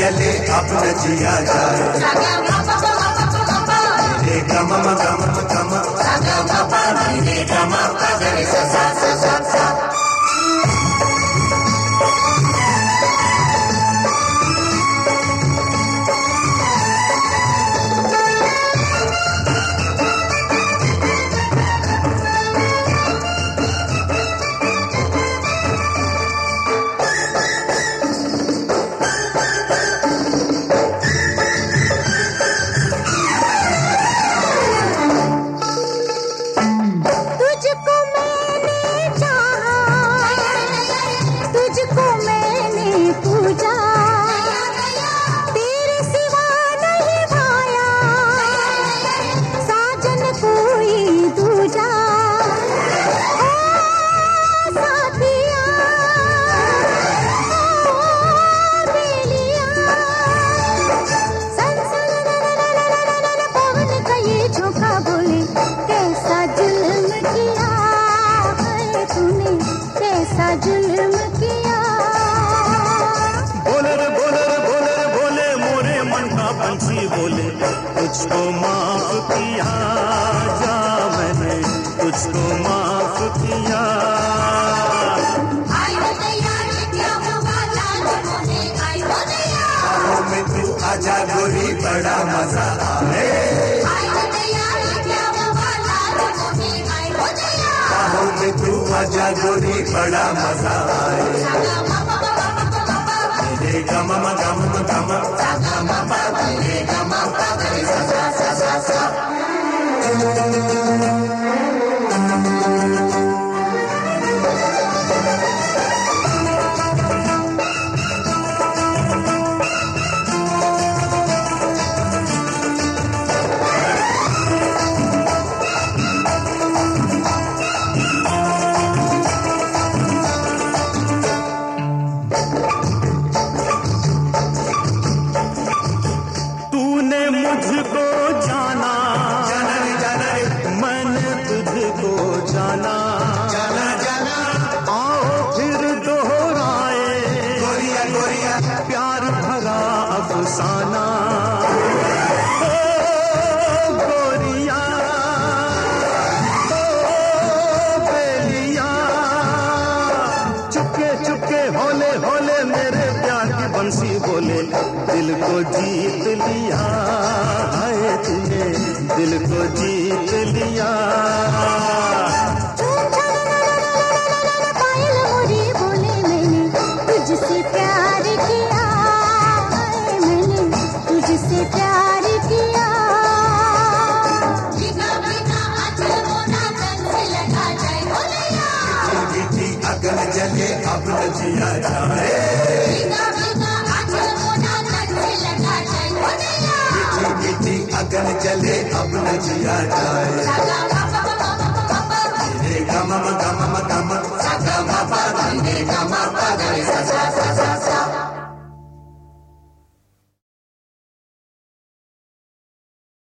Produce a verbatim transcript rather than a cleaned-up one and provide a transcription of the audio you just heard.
जले अब न जिया जाए। रे गम गम गम रे गम रे सा सा सा सा। तुझको माफ किया जा मैंने, तुझको माफ किया। बाहों में तू आजा गोरी बड़ा मजा आए। बाहों में तू आजा गोरी बड़ा मजा आए। रे गम गम गम रे गम रे सा सा सा सा। मुझको जाना जाना रे जाना रे, मैंने तुझको जाना जाना जाना। आओ फिर दोहराए गोरिया गोरिया प्यार भरा अफसाना। ओ गोरिया ओ बेलिया, चुपके चुपके होले होले मेरे प्यार की बंसी बोले। दिल को जीत लिया है तूने, दिल को जीत लिया। पायल मोरी बोले मैंने तुझसे प्यार किया, मैंने तुझसे प्यार किया। मीठी अगन जले अब न जिया जाए। मीठी अगन जले अब न जिया जाए। रे गम गम गम रे गम